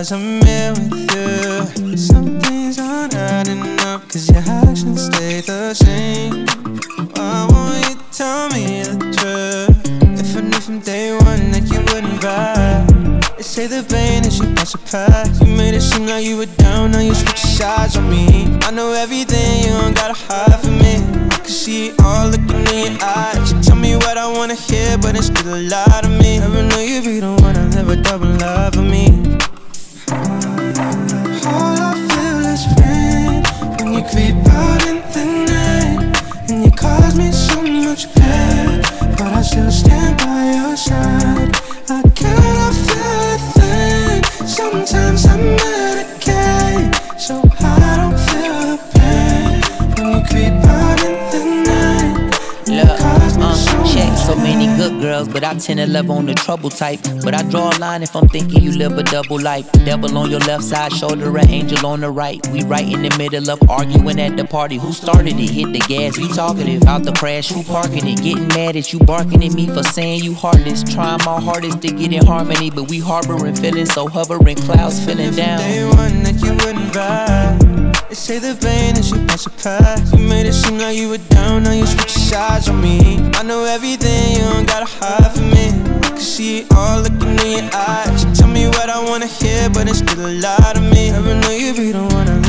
times I'm here with you. Some things aren't adding up, cause your actions stay the same. Why won't you tell me the truth? If I knew from day one that you wouldn't vibe. They say the pain is you pass a pass. You made it seem like you were down, now you switch sides on me. I know everything, you don't gotta hide from me. I can see it all looking in your eyes. You tell me what I wanna hear, but it's still a lie to me. Never know you be the one to live a double life for me. All I feel is rain when you creep out in the night, and you cause me so much pain, but I still stand by your side. I cannot feel a thing. Sometimes I medicate so I don't feel the pain when you creep out in the night. Check so many good girls, but I tend to love on the trouble type. But I draw a line if I'm thinking you live a double life. Devil on your left side, shoulder an angel on the right. We right in the middle of arguing at the party. Who started it? Hit the gas, you talkative. Out the crash, who parking it? Getting mad at you, barking at me for saying you heartless. Trying my hardest to get in harmony, but we harboring feelings, so hovering clouds feeling down. Day one that you wouldn't vibe. They say the pain is you pass a pass. You made it seem like you were down, now you switch sides on me. I know everything, you don't gotta hide from me. I can see it all looking in your eyes. You tell me what I wanna hear, but it's still a lie to me. Never know you be the one